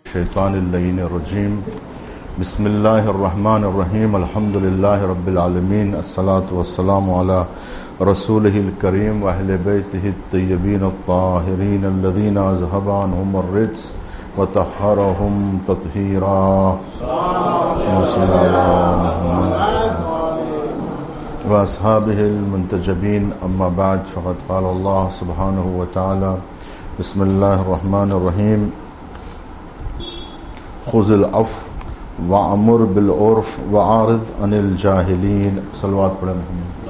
الشیطان اللعین الرجیم بسم اللہ الرحمن الرحیم الحمد للہ رب العالمین الصلاة والسلام علی رسولہ الکریم واہل بیتہ الطیبین الطاہرین الذین اذھب عنہم الرجس وطہرہم تطہیرا واصحابہ المنتجبین اما بعد فقد قال اللہ سبحانہ وتعالی بسم اللہ الرحمن الرحیم خذ العفو وامر بالعرف وعارض عن الجاہلین صلوات پڑھیں محمد.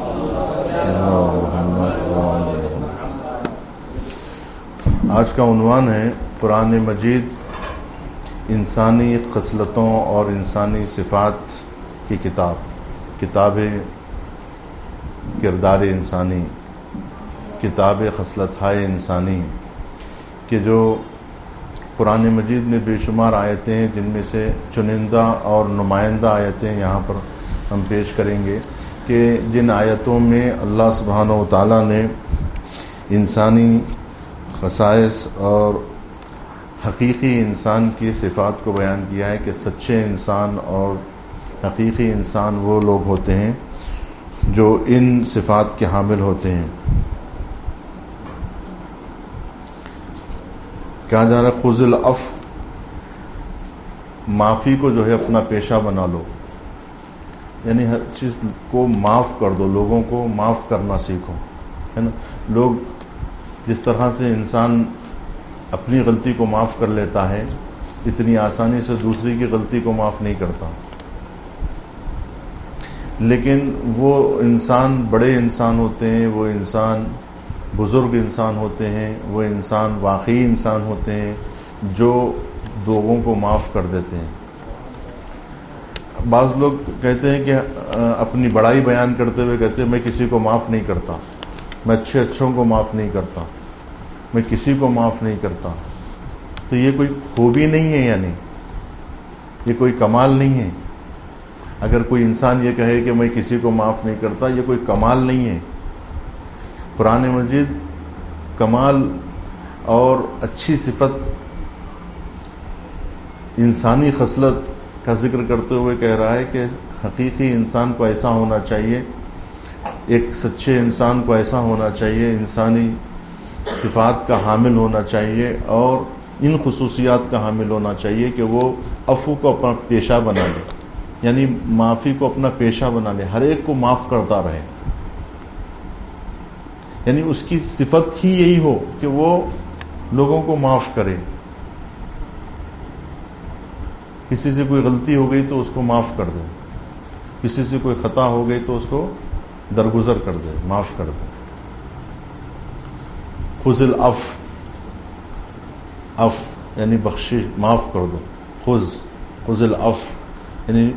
آج کا عنوان ہے قرآن مجید انسانی خصلتوں اور انسانی صفات کی کتاب کردار انسانی، کتاب خصلتہائے انسانی، کہ جو قرآن مجید میں بے شمار آیتیں ہیں جن میں سے چنندہ اور نمائندہ آیتیں یہاں پر ہم پیش کریں گے کہ جن آیتوں میں اللہ سبحانہ و تعالیٰ نے انسانی خصائص اور حقیقی انسان کی صفات کو بیان کیا ہے کہ سچے انسان اور حقیقی انسان وہ لوگ ہوتے ہیں جو ان صفات کے حامل ہوتے ہیں. کہا جا رہا ہے خذ العفو، معافی کو جو ہے اپنا پیشہ بنا لو، یعنی ہر چیز کو معاف کر دو، لوگوں کو معاف کرنا سیکھو، ہے نا. لوگ جس طرح سے انسان اپنی غلطی کو معاف کر لیتا ہے اتنی آسانی سے دوسری کی غلطی کو معاف نہیں کرتا، لیکن وہ انسان بڑے انسان ہوتے ہیں، وہ انسان بزرگ انسان ہوتے ہیں، وہ انسان واقعی انسان ہوتے ہیں جو لوگوں کو معاف کر دیتے ہیں. بعض لوگ کہتے ہیں کہ اپنی بڑائی بیان کرتے ہوئے کہتے ہیں میں کسی کو معاف نہیں کرتا، میں اچھوں کو معاف نہیں کرتا، میں کسی کو معاف نہیں کرتا. تو یہ کوئی خوبی نہیں ہے، یعنی یہ کوئی کمال نہیں ہے. اگر کوئی انسان یہ کہے کہ میں کسی کو معاف نہیں کرتا، یہ کوئی کمال نہیں ہے. قرآن مجید کمال اور اچھی صفت انسانی خصلت کا ذکر کرتے ہوئے کہہ رہا ہے کہ حقیقی انسان کو ایسا ہونا چاہیے، ایک سچے انسان کو ایسا ہونا چاہیے، انسانی صفات کا حامل ہونا چاہیے اور ان خصوصیات کا حامل ہونا چاہیے کہ وہ عفو کو اپنا پیشہ بنا لے، یعنی معافی کو اپنا پیشہ بنا لے، ہر ایک کو معاف کرتا رہے. یعنی اس کی صفت ہی یہی ہو کہ وہ لوگوں کو معاف کرے. کسی سے کوئی غلطی ہو گئی تو اس کو معاف کر دے، کسی سے کوئی خطا ہو گئی تو اس کو درگزر کر دے، معاف کر دے. خذ العفو، عفو یعنی بخشش، معاف کر دو. خذ العفو یعنی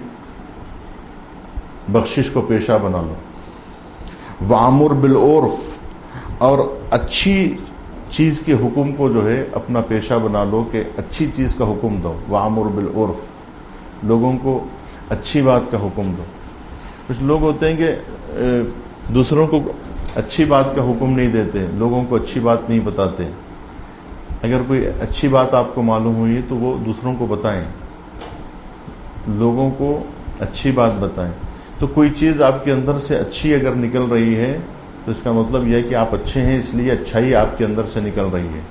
بخشش کو پیشہ بنا لو. وامر بالعرف، اور اچھی چیز کے حکم کو جو ہے اپنا پیشہ بنا لو کہ اچھی چیز کا حکم دو. وامر بالعرف، لوگوں کو اچھی بات کا حکم دو. کچھ لوگ ہوتے ہیں کہ دوسروں کو اچھی بات کا حکم نہیں دیتے، لوگوں کو اچھی بات نہیں بتاتے. اگر کوئی اچھی بات آپ کو معلوم ہوئی تو وہ دوسروں کو بتائیں، لوگوں کو اچھی بات بتائیں. تو کوئی چیز آپ کے اندر سے اچھی اگر نکل رہی ہے تو اس کا مطلب یہ ہے کہ آپ اچھے ہیں، اس لیے اچھائی آپ کے اندر سے نکل رہی ہے.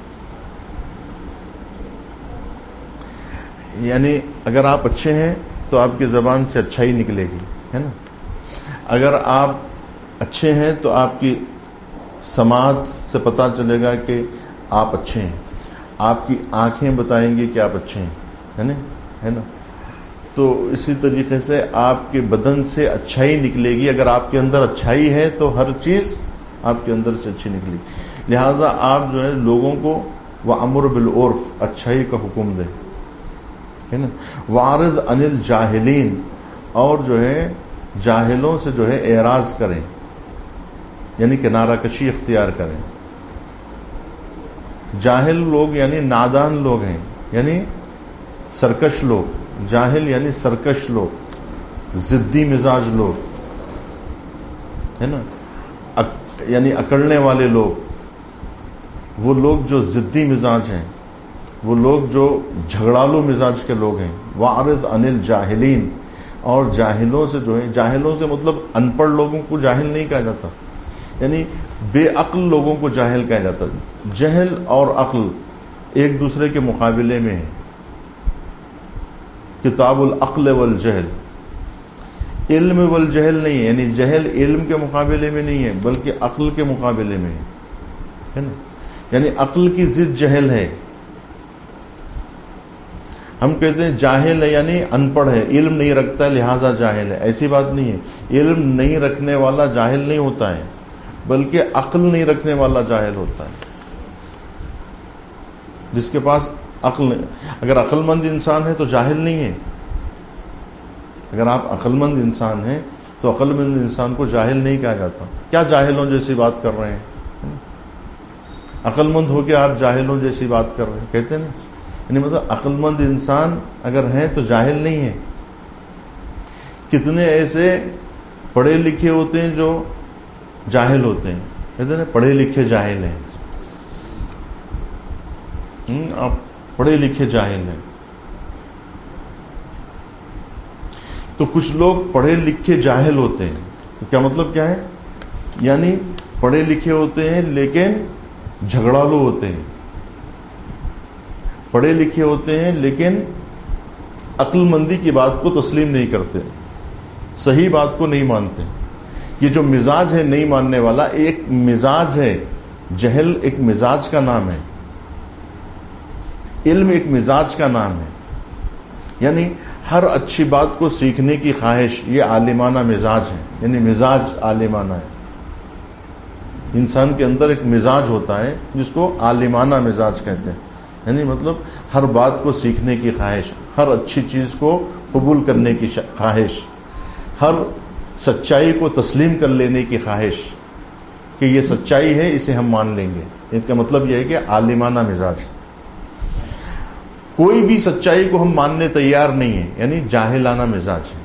یعنی اگر آپ اچھے ہیں تو آپ کی زبان سے اچھائی نکلے گی، ہے نا. اگر آپ اچھے ہیں تو آپ کی سماعت سے پتہ چلے گا کہ آپ اچھے ہیں، آپ کی آنکھیں بتائیں گی کہ آپ اچھے ہیں، ہے نا. تو اسی طریقے سے آپ کے بدن سے اچھائی نکلے گی. اگر آپ کے اندر اچھائی ہے تو ہر چیز آپ کے اندر سے اچھی نکلے گی. لہٰذا آپ جو ہے لوگوں کو وَأَمُرْ بِالْعُرْفِ اچھائی کا حکم دیں، ہے نا. وَعَارِضْ عَنِ الْجَاهِلِينَ، اور جو ہے جاہلوں سے جو ہے اعراض کریں، یعنی کنارہ کشی اختیار کریں. جاہل لوگ یعنی نادان لوگ ہیں، یعنی سرکش لوگ. جاہل یعنی سرکش لوگ، ضدی مزاج لوگ، ہے نا. یعنی اکڑنے والے لوگ، وہ لوگ جو ضدی مزاج ہیں، وہ لوگ جو جھگڑالو مزاج کے لوگ ہیں. وَأَعْرِضْ عَنِ الْجَاهِلِينَ، اور جاہلوں سے جو ہے، جاہلوں سے مطلب ان پڑھ لوگوں کو جاہل نہیں کہا جاتا، یعنی بے عقل لوگوں کو جاہل کہا جاتا. جہل اور عقل ایک دوسرے کے مقابلے میں ہے. کتاب العقل والجہل، علم والجہل نہیں ہے، یعنی جہل علم کے مقابلے میں نہیں ہے بلکہ عقل کے مقابلے میں ہے نا. یعنی عقل کی ضد جہل ہے. ہم کہتے ہیں جاہل ہے یعنی ان پڑھ ہے، علم نہیں رکھتا ہے لہٰذا جاہل ہے. ایسی بات نہیں ہے. علم نہیں رکھنے والا جاہل نہیں ہوتا ہے بلکہ عقل نہیں رکھنے والا جاہل ہوتا ہے. جس کے پاس عقل نہیں، اگر عقل مند انسان ہے تو جاہل نہیں ہے. اگر آپ عقل مند انسان ہیں تو عقل مند انسان کو جاہل نہیں کہا جاتا. کیا جاہلوں جیسی بات کر رہے ہیں؟ عقل مند ہو کے آپ جاہلوں جیسی بات کر رہے ہیں، کہتے ہیں نا. یعنی مطلب عقل مند انسان اگر ہیں تو جاہل نہیں ہے. کتنے ایسے پڑھے لکھے ہوتے ہیں جو جاہل ہوتے ہیں، کہتے ہیں پڑھے لکھے جاہل ہیں. آپ پڑھے لکھے جاہل ہیں. تو کچھ لوگ پڑھے لکھے جاہل ہوتے ہیں. کیا مطلب کیا ہے؟ یعنی پڑھے لکھے ہوتے ہیں لیکن جھگڑالو ہوتے ہیں. پڑھے لکھے ہوتے ہیں لیکن عقل مندی کی بات کو تسلیم نہیں کرتے، صحیح بات کو نہیں مانتے. یہ جو مزاج ہے نہیں ماننے والا، ایک مزاج ہے. جہل ایک مزاج کا نام ہے، علم ایک مزاج کا نام ہے. یعنی ہر اچھی بات کو سیکھنے کی خواہش، یہ عالمانہ مزاج ہے. یعنی مزاج عالمانہ ہے. انسان کے اندر ایک مزاج ہوتا ہے جس کو عالمانہ مزاج کہتے ہیں. یعنی مطلب ہر بات کو سیکھنے کی خواہش، ہر اچھی چیز کو قبول کرنے کی خواہش، ہر سچائی کو تسلیم کر لینے کی خواہش کہ یہ سچائی ہے، اسے ہم مان لیں گے. اس کا مطلب یہ ہے کہ عالمانہ مزاج. کوئی بھی سچائی کو ہم ماننے تیار نہیں ہیں، یعنی جاہلانہ مزاج ہے.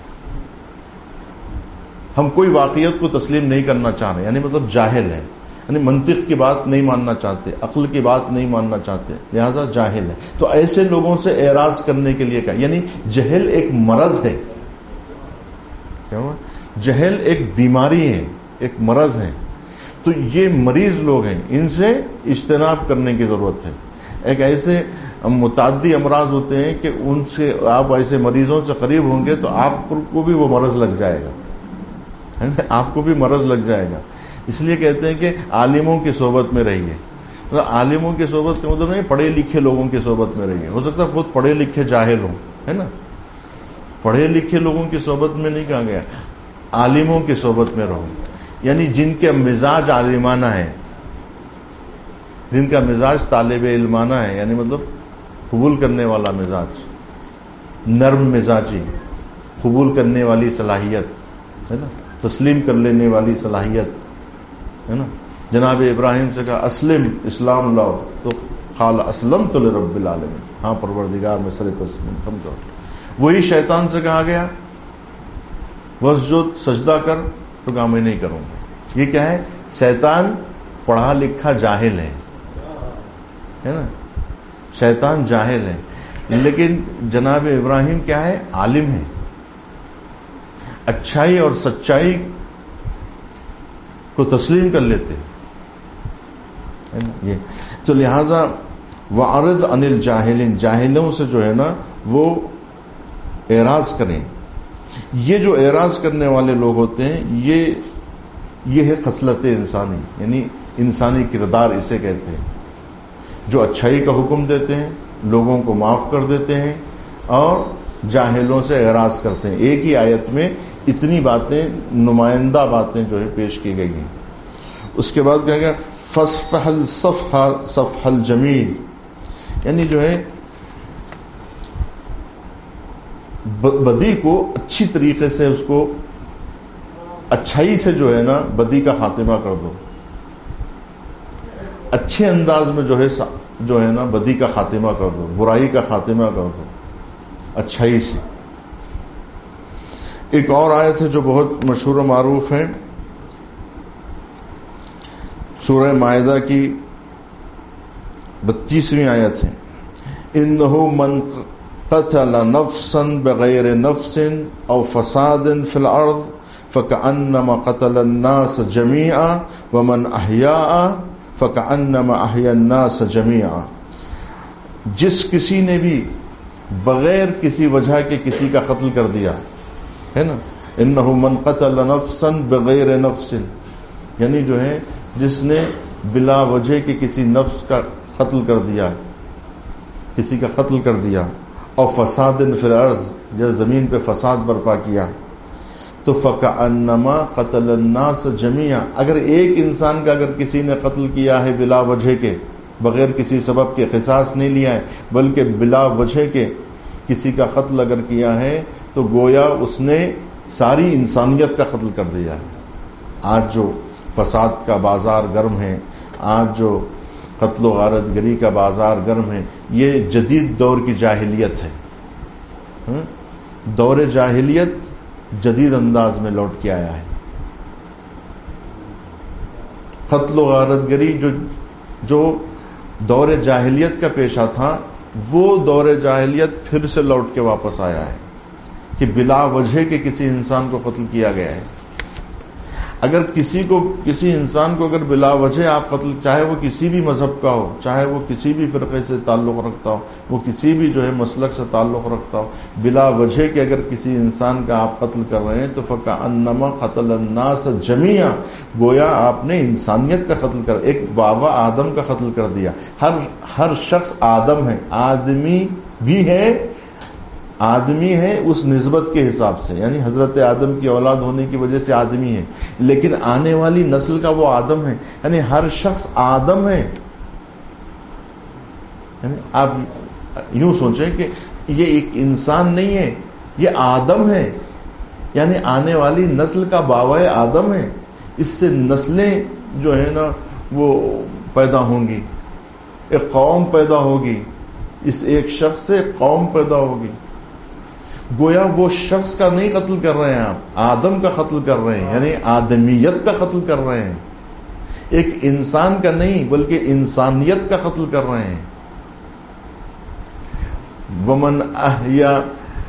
ہم کوئی واقعیت کو تسلیم نہیں کرنا چاہ رہے، یعنی مطلب جاہل ہے. یعنی منطق کی بات نہیں ماننا چاہتے، عقل کی بات نہیں ماننا چاہتے، لہذا جاہل ہے. تو ایسے لوگوں سے اعراض کرنے کے لیے کہا. یعنی جہل ایک مرض ہے. کیا ہوا؟ جہل ایک بیماری ہے، ایک مرض ہے. تو یہ مریض لوگ ہیں، ان سے اجتناب کرنے کی ضرورت ہے. ایک ایسے متعدی امراض ہوتے ہیں کہ ان سے آپ ایسے مریضوں سے قریب ہوں گے تو آپ کو بھی وہ مرض لگ جائے گا، آپ کو بھی مرض لگ جائے گا. اس لیے کہتے ہیں کہ عالموں کی صحبت میں رہیے. تو عالموں کی صحبت کا مطلب نہیں پڑھے لکھے لوگوں کی صحبت میں رہیے. ہو سکتا ہے بہت پڑھے لکھے جاہل ہوں، ہے نا. پڑھے لکھے لوگوں کی صحبت میں نہیں کہا گیا، عالموں کی صحبت میں رہو. یعنی جن کے مزاج عالمانہ ہے، جن کا مزاج طالب علمانہ ہے، یعنی مطلب قبول کرنے والا مزاج، نرم مزاجی، قبول کرنے والی صلاحیت ہے نا، تسلیم کر لینے والی صلاحیت ہے نا. جناب ابراہیم سے کہا اسلم، اسلام لاؤ، تو قال اسلمت لرب العالمین، ہاں پروردگار میں سر تسلیم خم کرو. وہی شیطان سے کہا گیا وسجد، سجدہ کر، تو کہا میں نہیں کروں گا. یہ کیا ہے؟ شیطان پڑھا لکھا جاہل ہے نا. شیطان جاہل ہے، لیکن جناب ابراہیم کیا ہے؟ عالم ہے. اچھائی اور سچائی کو تسلیم کر لیتے ہیں. تو لہذا وَأَعْرِضْ عَنِ الْجَاهِلِينَ، جاہلوں سے جو ہے نا وہ اعراض کریں. یہ جو اعراض کرنے والے لوگ ہوتے ہیں یہ ہے خصلت انسانی، یعنی انسانی کردار اسے کہتے ہیں. جو اچھائی کا حکم دیتے ہیں، لوگوں کو معاف کر دیتے ہیں اور جاہلوں سے اعراض کرتے ہیں. ایک ہی آیت میں اتنی باتیں، نمائندہ باتیں جو ہے پیش کی گئی ہیں. اس کے بعد کہا گیا فَاصْفَحْ الصَّفْحَ الْجَمِيلَ، یعنی جو ہے بدی کو اچھی طریقے سے، اس کو اچھائی سے جو ہے نا بدی کا خاتمہ کر دو. اچھے انداز میں جو ہے نا بدی کا خاتمہ کر دو، برائی کا خاتمہ کر دو اچھائی سے. ایک اور آیت ہے جو بہت مشہور و معروف ہے، سورہ مائدہ کی 32ویں آیت ہے. انہ من قتل نفسا بغیر نفس او فساد فی الارض فکأنما قتل الناس جميعا ومن احیاء فکأنما احیا الناس جميعا. جس کسی نے بھی بغیر کسی وجہ کے کسی کا قتل کر دیا ہے نا, انہ من قتل نفسا بغیر نفس, یعنی جو ہے جس نے بلا وجہ کے کسی نفس کا قتل کر دیا, کسی کا قتل کر دیا, اور فساد فی الارض, یا زمین پہ فساد برپا کیا, تو فکأنما قتل الناس جميعا, اگر ایک انسان کا اگر کسی نے قتل کیا ہے بلا وجہ کے, بغیر کسی سبب کے, قصاص نہیں لیا ہے بلکہ بلا وجہ کے کسی کا قتل اگر کیا ہے, تو گویا اس نے ساری انسانیت کا قتل کر دیا ہے. آج جو فساد کا بازار گرم ہے, آج جو قتل و غارت گری کا بازار گرم ہے, یہ جدید دور کی جاہلیت ہے. دور جاہلیت جدید انداز میں لوٹ کے آیا ہے. قتل و غارت گری جو دور جاہلیت کا پیشہ تھا, وہ دور جاہلیت پھر سے لوٹ کے واپس آیا ہے کہ بلا وجہ کے کسی انسان کو قتل کیا گیا ہے. اگر کسی انسان کو اگر بلا وجہ آپ قتل, چاہے وہ کسی بھی مذہب کا ہو, چاہے وہ کسی بھی فرقے سے تعلق رکھتا ہو, وہ کسی بھی جو ہے مسلک سے تعلق رکھتا ہو, بلا وجہ کے اگر کسی انسان کا آپ قتل کر رہے ہیں تو فکأنما قتل الناس جميعا, گویا آپ نے انسانیت کا قتل کر, ایک بابا آدم کا قتل کر دیا. ہر شخص آدم ہے, آدمی بھی ہے, آدمی ہے اس نسبت کے حساب سے, یعنی حضرت آدم کی اولاد ہونے کی وجہ سے آدمی ہے, لیکن آنے والی نسل کا وہ آدم ہے, یعنی ہر شخص آدم ہے. یعنی آپ یوں سوچیں کہ یہ ایک انسان نہیں ہے, یہ آدم ہے, یعنی آنے والی نسل کا باوائے آدم ہے. اس سے نسلیں جو ہے نا وہ پیدا ہوں گی, ایک قوم پیدا ہوگی, اس ایک شخص سے قوم پیدا ہوگی. گویا وہ شخص کا نہیں قتل کر رہے ہیں آپ, آدم کا قتل کر رہے ہیں, یعنی آدمیت کا قتل کر رہے ہیں. ایک انسان کا نہیں بلکہ انسانیت کا قتل کر رہے ہیں. ومن احیا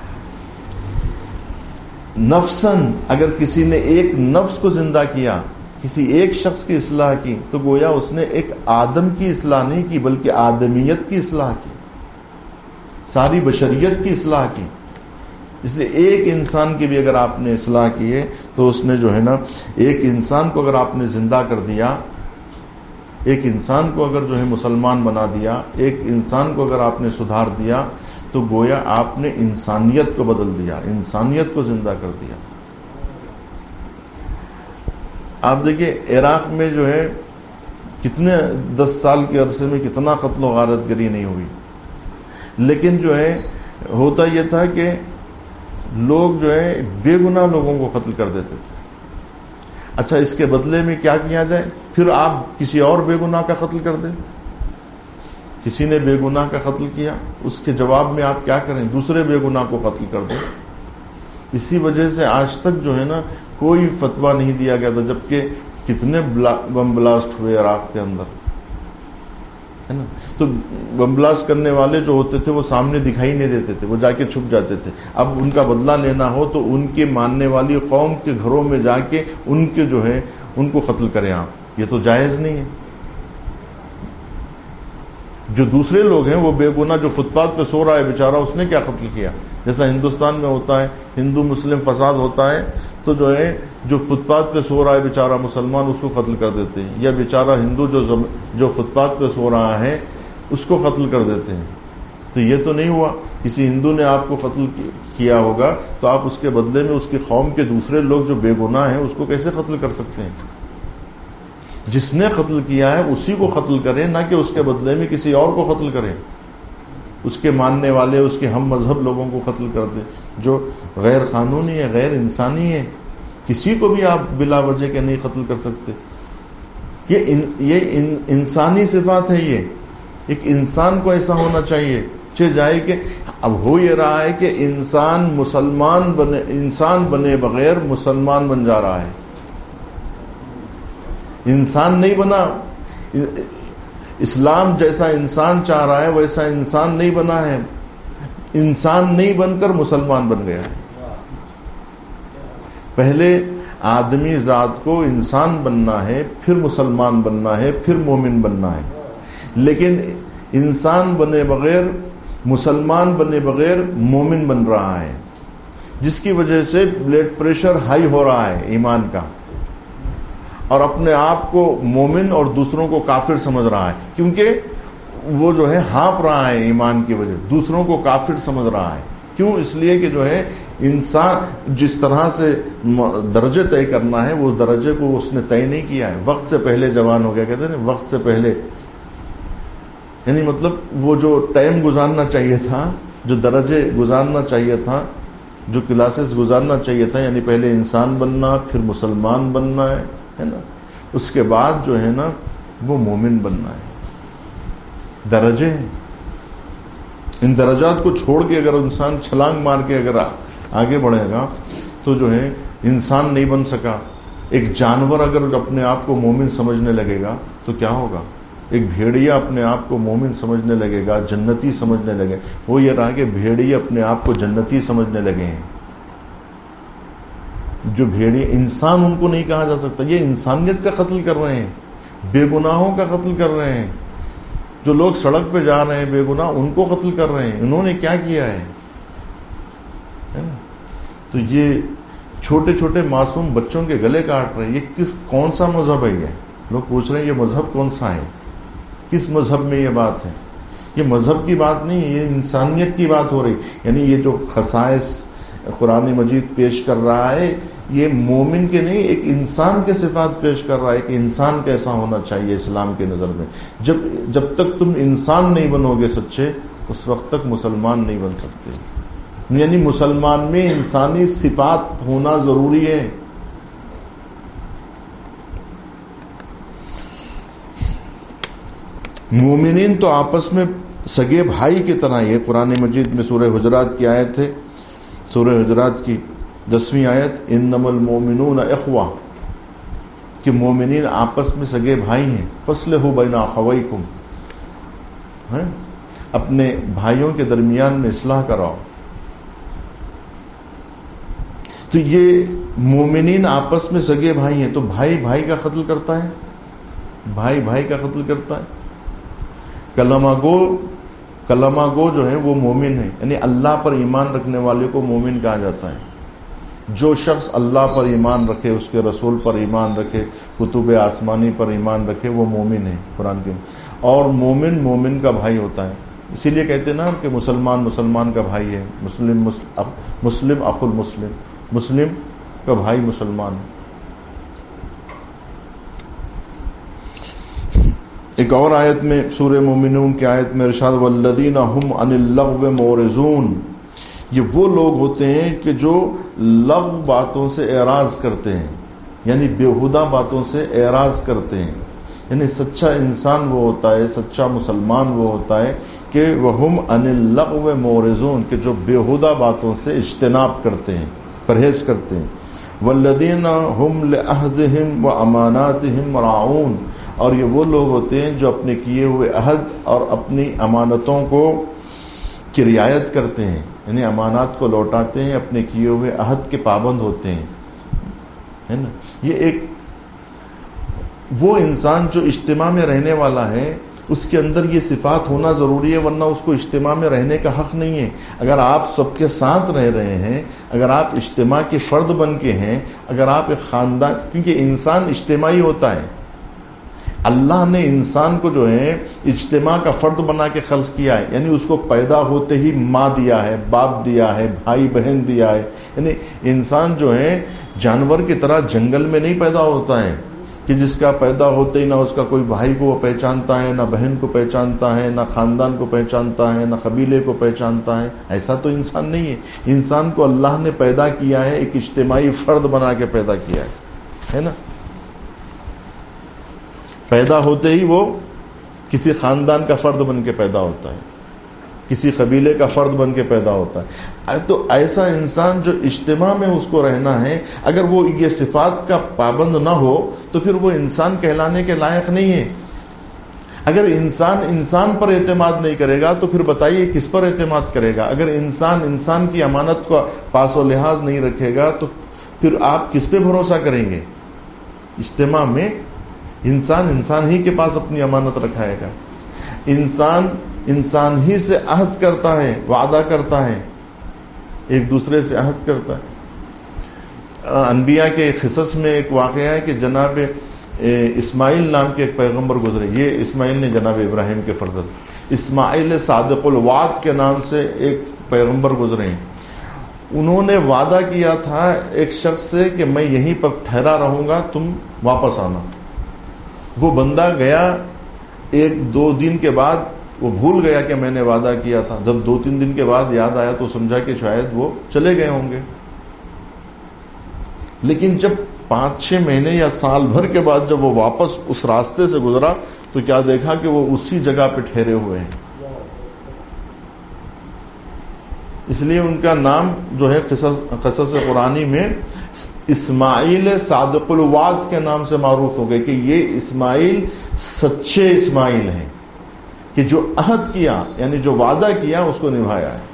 نفسا, اگر کسی نے ایک نفس کو زندہ کیا, کسی ایک شخص کی اصلاح کی, تو گویا اس نے ایک آدم کی اصلاح نہیں کی بلکہ آدمیت کی اصلاح کی, ساری بشریت کی اصلاح کی. اس لیے ایک انسان کی بھی اگر آپ نے اصلاح کی ہے تو اس نے جو ہے نا, ایک انسان کو اگر آپ نے زندہ کر دیا, ایک انسان کو اگر جو ہے مسلمان بنا دیا, ایک انسان کو اگر آپ نے سدھار دیا, تو گویا آپ نے انسانیت کو بدل دیا, انسانیت کو زندہ کر دیا. آپ دیکھیں عراق میں جو ہے کتنے 10 سال کے عرصے میں کتنا قتل و غارت گری نہیں ہوئی, لیکن جو ہے ہوتا یہ تھا کہ لوگ جو ہے بے گناہ لوگوں کو قتل کر دیتے تھے. اچھا اس کے بدلے میں کیا کیا جائے, پھر آپ کسی اور بے گناہ کا قتل کر دیں. کسی نے بے گناہ کا قتل کیا, اس کے جواب میں آپ کیا کریں, دوسرے بے گناہ کو قتل کر دیں. اسی وجہ سے آج تک جو ہے نا کوئی فتویٰ نہیں دیا گیا تھا, جبکہ کتنے بم بلاسٹ ہوئے عراق کے اندر, ہے نا. تو بم بلاسٹ کرنے والے جو ہوتے تھے وہ سامنے دکھائی نہیں دیتے تھے, وہ جا کے چھپ جاتے تھے. اب ان کا بدلہ لینا ہو تو ان کے ماننے والی قوم کے گھروں میں جا کے ان کے جو ہے ان کو قتل کریں آپ, یہ تو جائز نہیں ہے. جو دوسرے لوگ ہیں وہ بے گناہ, جو فٹ پاتھ پہ سو رہا ہے بیچارہ, اس نے کیا قتل کیا. جیسا ہندوستان میں ہوتا ہے, ہندو مسلم فساد ہوتا ہے تو جو ہے جو فٹ پاتھ پہ سو رہا ہے بیچارہ مسلمان, اس کو قتل کر دیتے ہیں, یا بیچارہ ہندو جو فٹ پاتھ پہ سو رہا ہے اس کو قتل کر دیتے ہیں. تو یہ تو نہیں ہوا, کسی ہندو نے آپ کو قتل کیا ہوگا تو آپ اس کے بدلے میں اس کی قوم کے دوسرے لوگ جو بے گناہ ہیں اس کو کیسے قتل کر سکتے ہیں. جس نے قتل کیا ہے اسی کو قتل کریں, نہ کہ اس کے بدلے میں کسی اور کو قتل کریں, اس کے ماننے والے, اس کے ہم مذہب لوگوں کو قتل کر دیں, جو غیر قانونی ہے, غیر انسانی ہے. کسی کو بھی آپ بلا وجہ کے نہیں قتل کر سکتے. یہ انسانی صفات ہے. یہ ایک انسان کو ایسا ہونا چاہیے جائے کہ اب ہو یہ رہا ہے کہ انسان بنے بغیر مسلمان بن جا رہا ہے. انسان نہیں بنا, اسلام جیسا انسان چاہ رہا ہے ویسا انسان نہیں بنا ہے، انسان نہیں بن کر مسلمان بن گیا ہے۔ پہلے آدمی ذات کو انسان بننا ہے، پھر مسلمان بننا ہے، پھر مومن بننا ہے، لیکن انسان بنے بغیر، مسلمان بنے بغیر مومن بن رہا ہے، جس کی وجہ سے بلڈ پریشر ہائی ہو رہا ہے ایمان کا، اور اپنے آپ کو مومن اور دوسروں کو کافر سمجھ رہا ہے، کیونکہ وہ جو ہے ہانپ رہا ہے ایمان کی وجہ، دوسروں کو کافر سمجھ رہا ہے۔ کیوں؟ اس لیے کہ جو ہے انسان جس طرح سے درجے طے کرنا ہے وہ درجے کو اس نے طے نہیں کیا ہے، وقت سے پہلے جوان ہو گیا، کہتے ہیں نا وقت سے پہلے، یعنی مطلب وہ جو ٹائم گزارنا چاہیے تھا، جو درجے گزارنا چاہیے تھا، جو کلاسز گزارنا چاہیے تھا، یعنی پہلے انسان بننا، پھر مسلمان بننا ہے نا، اس کے بعد جو ہے نا وہ مومن بننا ہے۔ درجے ہیں، ان درجات کو چھوڑ کے اگر انسان چھلانگ مار کے اگر آگے بڑھے گا تو جو ہے انسان نہیں بن سکا۔ ایک جانور اگر اپنے آپ کو مومن سمجھنے لگے گا تو کیا ہوگا؟ ایک بھیڑیا اپنے آپ کو مومن سمجھنے لگے گا، جنتی سمجھنے لگے، وہ یہ رہا کہ بھیڑیے اپنے آپ کو جنتی سمجھنے لگے ہیں۔ جو بھیڑیے، انسان ان کو نہیں کہا جا سکتا، یہ انسانیت کا قتل کر رہے ہیں، بے گناہوں کا قتل کر رہے ہیں۔ جو لوگ سڑک پہ جا رہے ہیں بے گناہ، ان کو قتل کر رہے ہیں، انہوں نے کیا کیا ہے نا؟ تو یہ چھوٹے چھوٹے معصوم بچوں کے گلے کاٹ رہے ہیں۔ یہ کون سا مذہب ہے؟ یہ لوگ پوچھ رہے ہیں یہ مذہب کون سا ہے؟ کس مذہب میں یہ بات ہے؟ یہ مذہب کی بات نہیں ہے، یہ انسانیت کی بات ہو رہی۔ یعنی یہ جو خصائص قرآن مجید پیش کر رہا ہے یہ مومن کے نہیں، ایک انسان کے صفات پیش کر رہا ہے کہ انسان کیسا ہونا چاہیے اسلام کے نظر میں۔ جب تک تم انسان نہیں بنو گے سچے، اس وقت تک مسلمان نہیں بن سکتے۔ یعنی مسلمان میں انسانی صفات ہونا ضروری ہے۔ مومنین تو آپس میں سگے بھائی کی طرح، یہ قرآن مجید میں سورہ حجرات کی آیت ہے، سورہ حجرات کی 10ویں آیت، انما المؤمنون اخوہ، کہ مومنین آپس میں سگے بھائی ہیں۔ فاصلحوا بین اخویکم، اپنے بھائیوں کے درمیان میں اصلاح کراؤ۔ تو یہ مومنین آپس میں سگے بھائی ہیں، تو بھائی بھائی کا قتل کرتا ہے، بھائی بھائی کا قتل کرتا ہے۔ کلمہ گو جو ہے وہ مومن ہے، یعنی اللہ پر ایمان رکھنے والے کو مومن کہا جاتا ہے۔ جو شخص اللہ پر ایمان رکھے، اس کے رسول پر ایمان رکھے، کتب آسمانی پر ایمان رکھے، وہ مومن ہے قرآن کے۔ اور مومن مومن کا بھائی ہوتا ہے، اسی لیے کہتے ہیں نا کہ مسلمان مسلمان کا بھائی ہے، مسلم اخو المسلم، مسلم کا بھائی مسلمان ہے۔ ایک اور آیت میں سورہ مومنون کی آیت میں ارشاد والذین هم عن اللغو معرضون، یہ وہ لوگ ہوتے ہیں کہ جو لغو باتوں سے اعراض کرتے ہیں، یعنی بیہودہ باتوں سے اعراض کرتے ہیں۔ یعنی سچا انسان وہ ہوتا ہے، سچا مسلمان وہ ہوتا ہے کہ وہم عن اللغو معرضون، کہ جو بیہودہ باتوں سے اجتناب کرتے ہیں، پرہیز کرتے ہیں۔ والذین هم لعہدہم واماناتہم راعون، اور یہ وہ لوگ ہوتے ہیں جو اپنے کیے ہوئے عہد اور اپنی امانتوں کی رعایت کرتے ہیں، یعنی امانات کو لوٹاتے ہیں، اپنے کیے ہوئے عہد کے پابند ہوتے ہیں، ہے نا۔ یہ ایک وہ انسان جو اجتماع میں رہنے والا ہے، اس کے اندر یہ صفات ہونا ضروری ہے، ورنہ اس کو اجتماع میں رہنے کا حق نہیں ہے۔ اگر آپ سب کے ساتھ رہ رہے ہیں، اگر آپ اجتماع کے فرد بن کے ہیں، اگر آپ ایک خاندان، کیونکہ انسان اجتماعی ہوتا ہے، اللہ نے انسان کو جو ہے اجتماع کا فرد بنا کے خلق کیا ہے، یعنی اس کو پیدا ہوتے ہی ماں دیا ہے، باپ دیا ہے، بھائی بہن دیا ہے۔ یعنی انسان جو ہے جانور کی طرح جنگل میں نہیں پیدا ہوتا ہے کہ جس کا پیدا ہوتے ہی نہ اس کا کوئی بھائی کو وہ پہچانتا ہے، نہ بہن کو پہچانتا ہے، نہ خاندان کو پہچانتا ہے، نہ قبیلے کو پہچانتا ہے۔ ایسا تو انسان نہیں ہے۔ انسان کو اللہ نے پیدا کیا ہے، ایک اجتماعی فرد بنا کے پیدا کیا ہے نا۔ پیدا ہوتے ہی وہ کسی خاندان کا فرد بن کے پیدا ہوتا ہے، کسی قبیلے کا فرد بن کے پیدا ہوتا ہے۔ تو ایسا انسان جو اجتماع میں اس کو رہنا ہے، اگر وہ یہ صفات کا پابند نہ ہو تو پھر وہ انسان کہلانے کے لائق نہیں ہے۔ اگر انسان پر اعتماد نہیں کرے گا تو پھر بتائیے کس پر اعتماد کرے گا؟ اگر انسان کی امانت کو پاس و لحاظ نہیں رکھے گا تو پھر آپ کس پہ بھروسہ کریں گے؟ اجتماع میں انسان ہی کے پاس اپنی امانت رکھائے گا. انسان ہی سے عہد کرتا ہے، وعدہ کرتا ہے، ایک دوسرے سے عہد کرتا ہے. انبیاء کے قصص میں ایک واقعہ ہے کہ جناب اسماعیل نام کے ایک پیغمبر گزرے. یہ اسماعیل نے جناب ابراہیم کے فرزند اسماعیل صادق الوعد کے نام سے ایک پیغمبر گزرے ہیں. انہوں نے وعدہ کیا تھا ایک شخص سے کہ میں یہیں پر ٹھہرا رہوں گا، تم واپس آنا. وہ بندہ گیا، 1-2 دن کے بعد وہ بھول گیا کہ میں نے وعدہ کیا تھا. جب 2-3 دن کے بعد یاد آیا تو سمجھا کہ شاید وہ چلے گئے ہوں گے. لیکن جب 5-6 مہینے یا سال بھر کے بعد جب وہ واپس اس راستے سے گزرا تو کیا دیکھا کہ وہ اسی جگہ پہ ٹھہرے ہوئے ہیں. اس لیے ان کا نام جو ہے قصص قرآنی میں اسماعیل صادق الوعد کے نام سے معروف ہو گئے کہ یہ اسماعیل سچے اسماعیل ہیں کہ جو عہد کیا یعنی جو وعدہ کیا اس کو نبھایا ہے.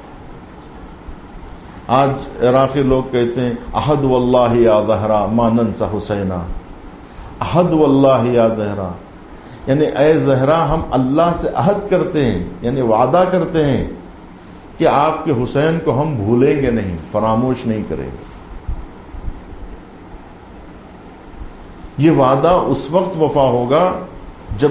آج عراقی لوگ کہتے ہیں عہد واللہ یا زہرا ما ننسى حسینا، عہد واللہ یا زہرا یعنی اے زہرا ہم اللہ سے عہد کرتے ہیں یعنی وعدہ کرتے ہیں کہ آپ کے حسین کو ہم بھولیں گے نہیں، فراموش نہیں کریں گے. یہ وعدہ اس وقت وفا ہوگا جب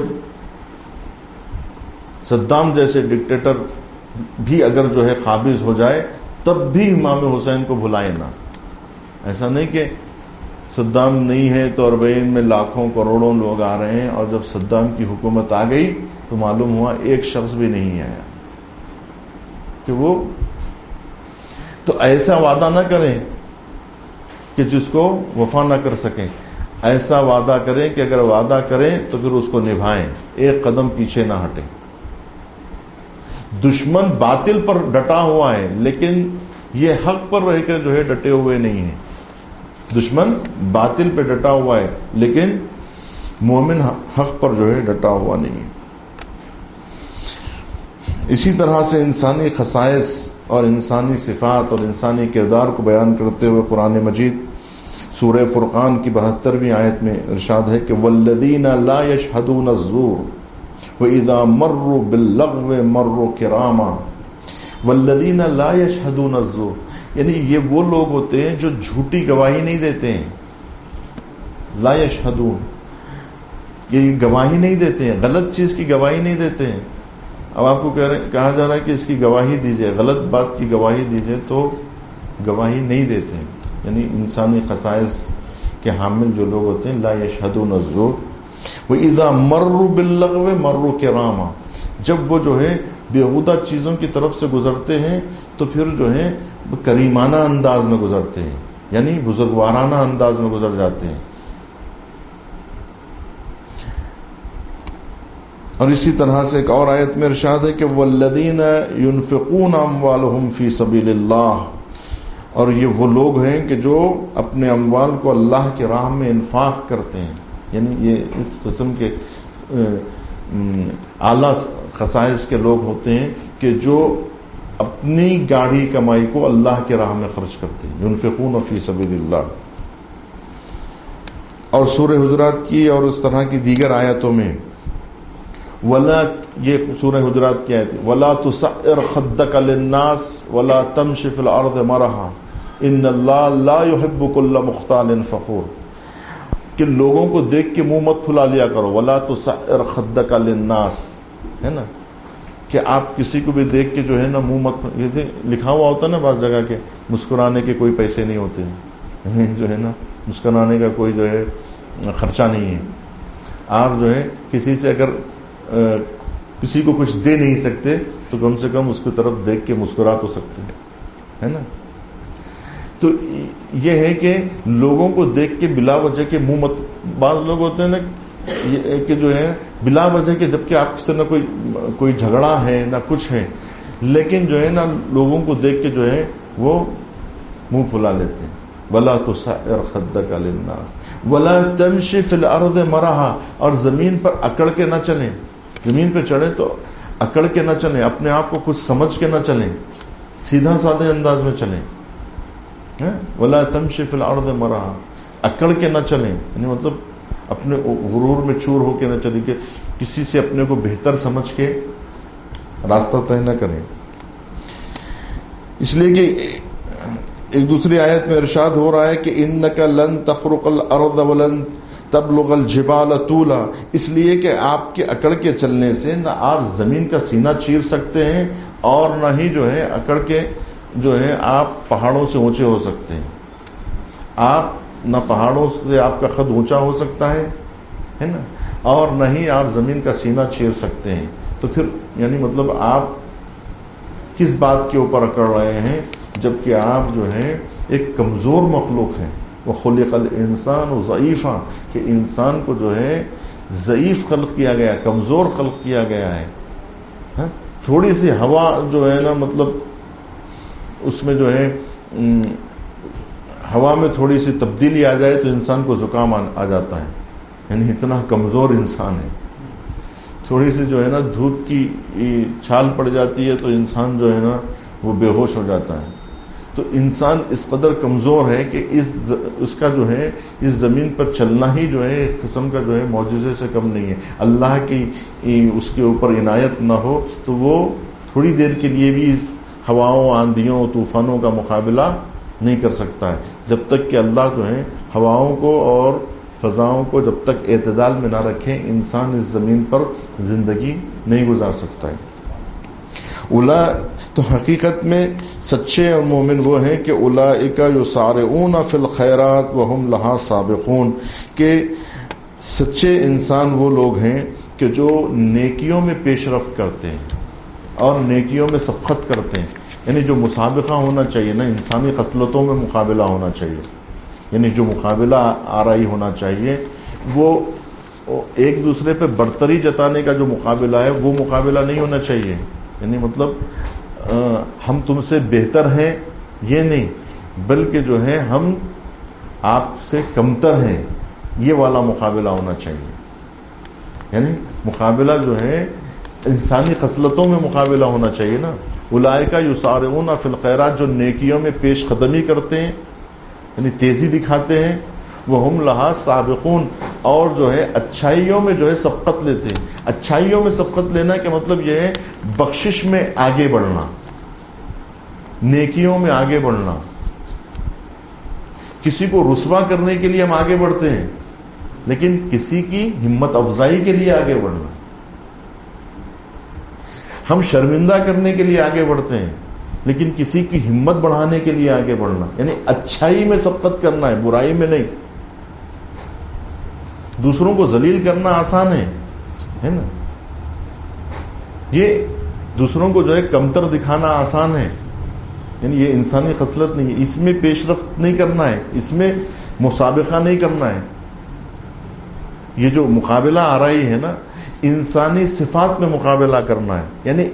صدام جیسے ڈکٹیٹر بھی اگر جو ہے قابض ہو جائے تب بھی امام حسین کو بھلائے نہ. ایسا نہیں کہ صدام نہیں ہے تو اربعین میں لاکھوں کروڑوں لوگ آ رہے ہیں اور جب صدام کی حکومت آ گئی تو معلوم ہوا ایک شخص بھی نہیں آیا. کہ وہ تو ایسا وعدہ نہ کریں کہ جس کو وفا نہ کر سکیں. ایسا وعدہ کریں کہ اگر وعدہ کریں تو پھر اس کو نبھائیں، ایک قدم پیچھے نہ ہٹیں. دشمن باطل پر ڈٹا ہوا ہے لیکن یہ حق پر رہ کر جو ہے ڈٹے ہوئے نہیں ہیں. دشمن باطل پہ ڈٹا ہوا ہے لیکن مومن حق پر جو ہے ڈٹا ہوا نہیں ہے. اسی طرح سے انسانی خصائص اور انسانی صفات اور انسانی کردار کو بیان کرتے ہوئے قرآن مجید سورہ فرقان کی 72ویں آیت میں ارشاد ہے کہ والذین لا یشہدون الزور وَإِذَا مَرُّوا بِاللَّغْوِ مَرُّوا كِرَامًا. والذین لا یشہدون الزور یعنی یہ وہ لوگ ہوتے ہیں جو جھوٹی گواہی نہیں دیتے ہیں. لا یشہدون یہ گواہی نہیں دیتے ہیں، غلط چیز کی گواہی نہیں دیتے ہیں. اب آپ کو کہا جا رہا ہے کہ اس کی گواہی دیجئے، غلط بات کی گواہی دیجئے تو گواہی نہیں دیتے ہیں. یعنی انسانی خصائص کے حامل جو لوگ ہوتے ہیں لا یشہدون الزور وَإِذَا مَرُّوا بِاللَّغْوِ مَرُّوا كِرَامًا جب وہ جو ہے بیہودہ چیزوں کی طرف سے گزرتے ہیں تو پھر جو ہے کریمانہ انداز میں گزرتے ہیں یعنی بزرگوارانہ انداز میں گزر جاتے ہیں. اور اسی طرح سے ایک اور آیت میں ارشاد ہے کہ وَالَّذِينَ يُنْفِقُونَ أَمْوَالَهُمْ فِي سَبِيلِ اللَّهِ اور یہ وہ لوگ ہیں کہ جو اپنے اموال کو اللہ کی راہ میں انفاق کرتے ہیں. یعنی یہ اس قسم کے اعلیٰ خصائص کے لوگ ہوتے ہیں کہ جو اپنی گاڑی کمائی کو اللہ کی راہ میں خرچ کرتے ہیں. يُنْفِقُونَ فِي سَبِيلِ اللَّهِ. اور سورہ حجرات کی اور اس طرح کی دیگر آیتوں میں ولا یہ سورہ حجرات کی آیت ولا تسعر خدك للناس ولا تمشي في الارض مرحا ان اللہ لا يحب كل مختال فخور کہ لوگوں کو دیکھ کے منہ مت پھلا لیا کرو. ولا تسعر خدك للناس ہے نا کہ آپ کسی کو بھی دیکھ کے جو ہے نا منہ مت لکھا ہوا ہوتا ہے نا بعض جگہ کے مسکرانے کے کوئی پیسے نہیں ہوتے ہیں جو ہے نا مسکرانے کا کوئی جو ہے خرچہ نہیں ہے. آپ جو ہے کسی سے اگر کسی کو کچھ دے نہیں سکتے تو کم سے کم اس کی طرف دیکھ کے مسکرا تو سکتے ہیں ہے نا. تو یہ ہے کہ لوگوں کو دیکھ کے بلا وجہ کے منہ مت. بعض لوگ ہوتے ہیں نا کہ جو ہے بلا وجہ کے جبکہ آپ سے نہ کوئی جھگڑا ہے نہ کچھ ہے لیکن جو ہے نا لوگوں کو دیکھ کے جو ہے وہ منہ پھلا لیتے ہیں. ولا تسعر خدك للناس ولا تمشي في الارض مرحا اور زمین پر اکڑ کے نہ چلیں. زمین پہ چڑھیں تو اکڑ کے نہ چلیں، اپنے آپ کو کچھ سمجھ کے نہ چلیں، سیدھا سادے انداز میں چلیں. وَلَا تَمْشِ فِي الْأَرْضِ مَرَحًا، اکڑ کے نہ چلیں، یعنی مطلب اپنے غرور میں چور ہو کے نہ چلیں کہ کسی سے اپنے کو بہتر سمجھ کے راستہ طے نہ کریں. اس لیے کہ ایک دوسری آیت میں ارشاد ہو رہا ہے کہ اِنَّكَ لَن تَخْرُقَ الْأَرْضَ وَلَن تَبْلُغَ الْجِبَالَ طُولًا، اس لیے کہ آپ کے اکڑ کے چلنے سے نہ آپ زمین کا سینہ چیر سکتے ہیں اور نہ ہی جو ہے اکڑ کے جو ہے آپ پہاڑوں سے اونچے ہو سکتے ہیں. آپ نہ پہاڑوں سے آپ کا قد اونچا ہو سکتا ہے نا، اور نہ ہی آپ زمین کا سینہ چیر سکتے ہیں. تو پھر یعنی مطلب آپ کس بات کے اوپر اکڑ رہے ہیں جبکہ آپ جو ہے ایک کمزور مخلوق ہیں. وَخُلِقَ الْإِنسَانُ ضَعِيفًا، کہ انسان کو جو ہے ضعیف خلق کیا گیا، کمزور خلق کیا گیا ہے. تھوڑی سی ہوا جو ہے نا مطلب اس میں جو ہے ہوا میں تھوڑی سی تبدیلی آ جائے تو انسان کو زکام آ جاتا ہے، یعنی اتنا کمزور انسان ہے. تھوڑی سی جو ہے نا دھوپ کی چھال پڑ جاتی ہے تو انسان جو ہے نا وہ بے ہوش ہو جاتا ہے. تو انسان اس قدر کمزور ہے کہ اس کا جو ہے اس زمین پر چلنا ہی جو ہے ایک قسم کا جو ہے معجزے سے کم نہیں ہے. اللہ کی اس کے اوپر عنایت نہ ہو تو وہ تھوڑی دیر کے لیے بھی اس ہواؤں، آندھیوں، طوفانوں کا مقابلہ نہیں کر سکتا ہے. جب تک کہ اللہ جو ہے ہواؤں کو اور فضاؤں کو جب تک اعتدال میں نہ رکھیں انسان اس زمین پر زندگی نہیں گزار سکتا ہے. تو حقیقت میں سچے اور مومن وہ ہیں کہ اولئک یسارعون فی الخیرات وہم لہا سابقون، کہ سچے انسان وہ لوگ ہیں کہ جو نیکیوں میں پیش رفت کرتے ہیں اور نیکیوں میں سبقت کرتے ہیں. یعنی جو مسابقہ ہونا چاہیے نا، انسانی خصلتوں میں مقابلہ ہونا چاہیے، یعنی جو مقابلہ آرائی ہونا چاہیے وہ ایک دوسرے پہ برتری جتانے کا جو مقابلہ ہے وہ مقابلہ نہیں ہونا چاہیے. یعنی مطلب ہم تم سے بہتر ہیں یہ نہیں، بلکہ جو ہے ہم آپ سے کمتر ہیں یہ والا مقابلہ ہونا چاہیے. یعنی مقابلہ جو ہے انسانی خصلتوں میں مقابلہ ہونا چاہیے نا. اولئک یسارعون فی الخیرات، جو نیکیوں میں پیش قدمی کرتے ہیں یعنی تیزی دکھاتے ہیں، وہم لہا سابقون، اور جو ہے اچھائیوں میں جو ہے سبقت لیتے ہیں. اچھائیوں میں سبقت لینا کا مطلب یہ ہے بخشش میں آگے بڑھنا، نیکیوں میں آگے بڑھنا. کسی کو رسوا کرنے کے لیے ہم آگے بڑھتے ہیں لیکن کسی کی ہمت افزائی کے لیے آگے بڑھنا. ہم شرمندہ کرنے کے لیے آگے بڑھتے ہیں لیکن کسی کی ہمت بڑھانے کے لیے آگے بڑھنا. یعنی اچھائی میں سبقت کرنا ہے، برائی میں نہیں. دوسروں کو ذلیل کرنا آسان ہے نا، یہ دوسروں کو جو ہے کمتر دکھانا آسان ہے. یعنی یہ انسانی خصلت نہیں ہے، اس میں پیش رفت نہیں کرنا ہے، اس میں مسابقہ نہیں کرنا ہے. یہ جو مقابلہ آرائی ہے نا انسانی صفات میں مقابلہ کرنا ہے. یعنی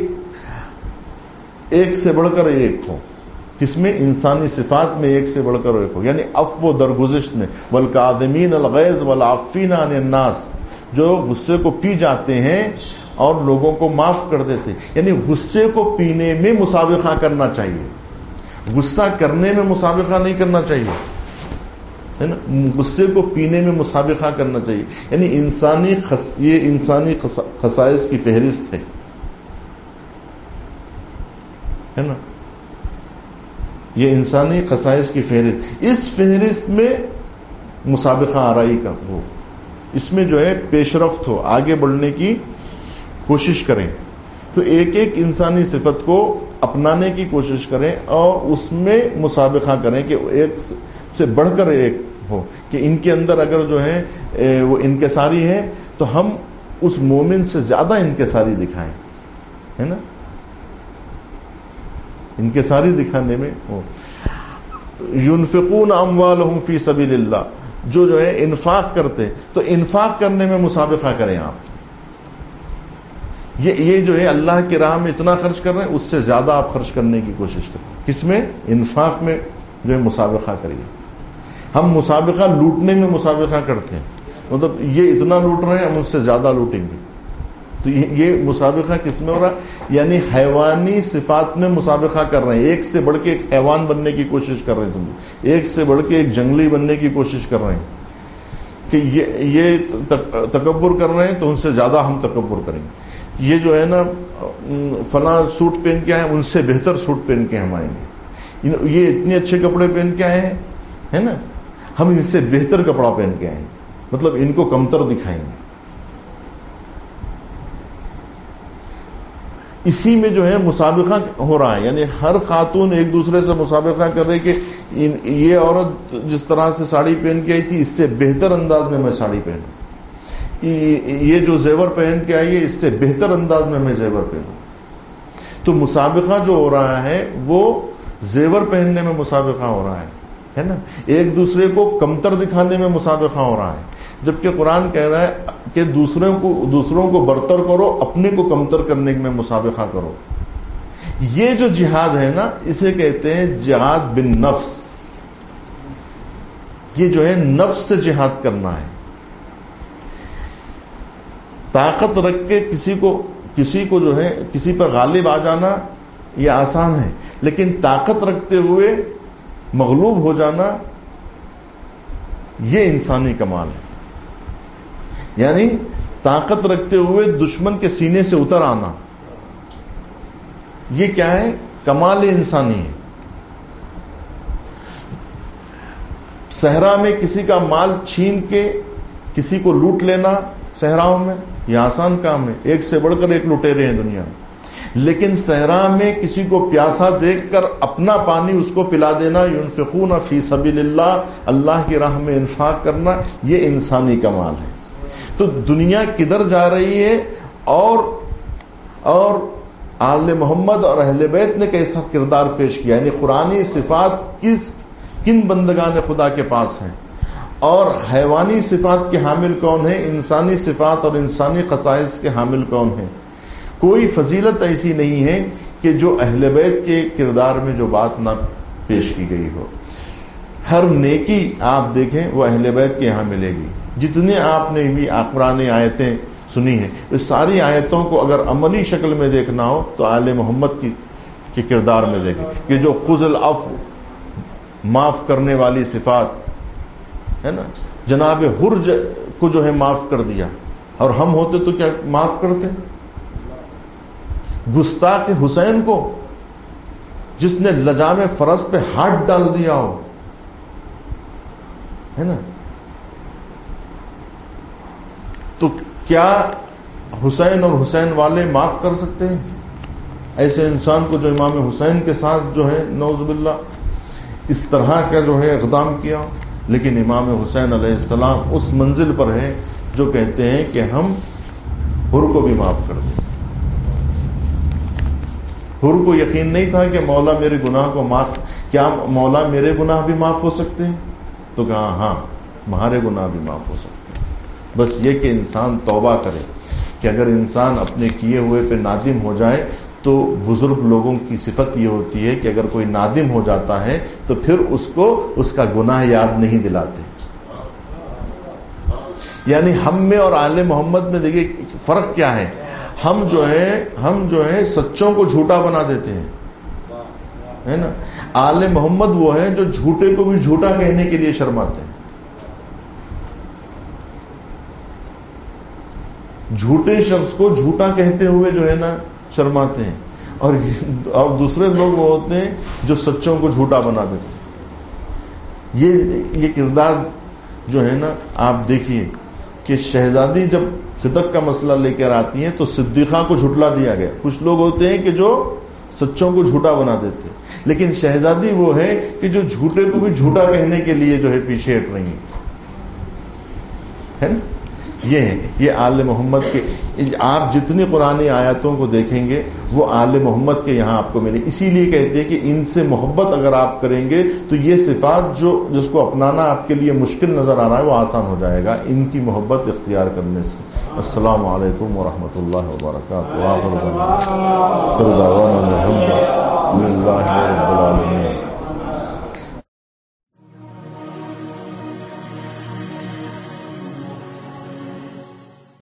ایک سے بڑھ کر ایک ہو، کس میں؟ انسانی صفات میں ایک سے بڑھ کر ایک ہو. یعنی عفو درگزشت میں، والکاظمین الغیظ والعافین عن الناس، جو غصے کو پی جاتے ہیں اور لوگوں کو معاف کر دیتے ہیں. یعنی غصے کو پینے میں مسابقہ کرنا چاہیے، غصہ کرنے میں مسابقہ نہیں کرنا چاہیے، ہے نا. غصے کو پینے میں مسابقہ کرنا چاہیے. یعنی یہ انسانی خصائص کی فہرست ہے نا، یہ انسانی خصائص کی فہرست. اس فہرست میں مسابقہ آرائی کا ہو، اس میں جو ہے پیش رفت ہو، آگے بڑھنے کی کوشش کریں. تو ایک ایک انسانی صفت کو اپنانے کی کوشش کریں اور اس میں مسابقہ کریں کہ ایک سے بڑھ کر ایک ہو، کہ ان کے اندر اگر جو ہے وہ انکساری ہے تو ہم اس مومن سے زیادہ انکساری دکھائیں، ہے نا. انکساری دکھانے میں ہو. ينفقون اموالهم فی سبیل اللہ، جو ہے انفاق کرتے تو انفاق کرنے میں مسابقہ کریں آپ. یہ جو ہے اللہ کی راہ میں اتنا خرچ کر رہے ہیں اس سے زیادہ آپ خرچ کرنے کی کوشش کریں. کس میں؟ انفاق میں جو ہے مسابقہ کریے. ہم مسابقہ لوٹنے میں مسابقہ کرتے ہیں، مطلب یہ اتنا لوٹ رہے ہیں ہم اس سے زیادہ لوٹیں گے. تو یہ مسابقہ کس میں ہو رہا ہے؟ یعنی حیوانی صفات میں مسابقہ کر رہے ہیں، ایک سے بڑھ کے ایک حیوان بننے کی کوشش کر رہے ہیں، سمجھو ایک سے بڑھ کے ایک جنگلی بننے کی کوشش کر رہے ہیں کہ یہ تکبر کر رہے ہیں تو ان سے زیادہ ہم تکبر کریں گے، یہ جو ہے نا فلاں سوٹ پہن کے آئے ان سے بہتر سوٹ پہن کے ہم آئیں گے، یہ اتنے اچھے کپڑے پہن کے آئے ہیں ہے نا، ہم ان سے بہتر کپڑا پہن کے آئیں گے، مطلب ان کو کمتر دکھائیں گے۔ اسی میں جو ہے مسابقہ ہو رہا ہے، یعنی ہر خاتون ایک دوسرے سے مسابقہ کر رہی کہ یہ عورت جس طرح سے ساڑی پہن کے آئی تھی اس سے بہتر انداز میں ساڑی پہنوں، یہ جو زیور پہن کے آئی ہے اس سے بہتر انداز میں زیور پہنوں۔ تو مسابقہ جو ہو رہا ہے وہ زیور پہننے میں مسابقہ ہو رہا ہے نا، ایک دوسرے کو کمتر دکھانے میں مسابقہ ہو رہا ہے، جبکہ قرآن کہہ رہا ہے کہ دوسروں کو برتر کرو، اپنے کو کمتر کرنے میں مسابقہ کرو۔ یہ جو جہاد ہے نا اسے کہتے ہیں جہاد بن نفس، یہ جو ہے نفس سے جہاد کرنا ہے۔ طاقت رکھ کے کسی کو جو ہے کسی پر غالب آ جانا یہ آسان ہے، لیکن طاقت رکھتے ہوئے مغلوب ہو جانا یہ انسانی کمال ہے، یعنی طاقت رکھتے ہوئے دشمن کے سینے سے اتر آنا، یہ کیا ہے؟ کمال انسانی ہے۔ صحرا میں کسی کا مال چھین کے کسی کو لوٹ لینا صحراؤں میں یہ آسان کام ہے، ایک سے بڑھ کر ایک لٹیرے ہیں دنیا میں، لیکن صحرا میں کسی کو پیاسا دیکھ کر اپنا پانی اس کو پلا دینا، ينفقون فی سبیل اللہ، اللہ کی راہ میں انفاق کرنا، یہ انسانی کمال ہے۔ تو دنیا کدھر جا رہی ہے اور آل محمد اور اہل بیت نے کیسا کردار پیش کیا، یعنی قرآنی صفات کن بندگان خدا کے پاس ہیں، اور حیوانی صفات کے حامل کون ہیں، انسانی صفات اور انسانی خصائص کے حامل کون ہیں۔ کوئی فضیلت ایسی نہیں ہے کہ جو اہل بیت کے کردار میں جو بات نہ پیش کی گئی ہو۔ ہر نیکی آپ دیکھیں وہ اہل بیت کے یہاں ملے گی۔ جتنے آپ نے بھی قرآن آیتیں سنی ہیں اس ساری آیتوں کو اگر عملی شکل میں دیکھنا ہو تو آل محمد کے کردار میں دیکھیں کہ جو خذ العفو، معاف کرنے والی صفات ہے نا، جناب حر کو جو ہے معاف کر دیا، اور ہم ہوتے تو کیا معاف کرتے؟ گستاخ حسین کو جس نے لجام فرس پہ ہاتھ ڈال دیا ہو ہے نا، تو کیا حسین اور حسین والے معاف کر سکتے ہیں ایسے انسان کو جو امام حسین کے ساتھ جو ہے نعوذ باللہ اس طرح کا جو ہے اقدام کیا؟ لیکن امام حسین علیہ السلام اس منزل پر ہے جو کہتے ہیں کہ ہم حر کو بھی معاف کر دیں۔ حر کو یقین نہیں تھا کہ مولا میرے گناہ کو معاف، کیا مولا میرے گناہ بھی معاف ہو سکتے ہیں؟ تو کہا ہاں تمہارے گناہ بھی معاف ہو سکتے ہیں، بس یہ کہ انسان توبہ کرے، کہ اگر انسان اپنے کیے ہوئے پہ نادم ہو جائے تو بزرگ لوگوں کی صفت یہ ہوتی ہے کہ اگر کوئی نادم ہو جاتا ہے تو پھر اس کو اس کا گناہ یاد نہیں دلاتے۔ یعنی ہم میں اور آل محمد میں دیکھیے فرق کیا ہے، ہم جو ہے سچوں کو جھوٹا بنا دیتے ہیں ہے نا، آل محمد وہ ہیں جو جھوٹے کو بھی جھوٹا کہنے کے لیے شرماتے ہیں، جھوٹے شخص کو جھوٹا کہتے ہوئے جو ہے نا شرماتے ہیں، اور دوسرے لوگ وہ ہوتے ہیں جو سچوں کو جھوٹا بنا دیتے ہیں۔ یہ کردار جو ہے نا آپ دیکھیے کہ شہزادی جب صدق کا مسئلہ لے کر آتی ہیں تو صدیقہ کو جھٹلا دیا گیا۔ کچھ لوگ ہوتے ہیں کہ جو سچوں کو جھوٹا بنا دیتے ہیں، لیکن شہزادی وہ ہے کہ جو جھوٹے کو بھی جھوٹا کہنے کے لیے جو ہے پیچھے ہٹ رہی ہیں۔ یہ آل محمد کے، آپ جتنی قرآنی آیاتوں کو دیکھیں گے وہ آل محمد کے یہاں آپ کو ملے، اسی لیے کہتے ہیں کہ ان سے محبت اگر آپ کریں گے تو یہ صفات جس کو اپنانا آپ کے لیے مشکل نظر آ رہا ہے وہ آسان ہو جائے گا ان کی محبت اختیار کرنے سے۔ السلام علیکم ورحمۃ اللہ وبرکاتہ۔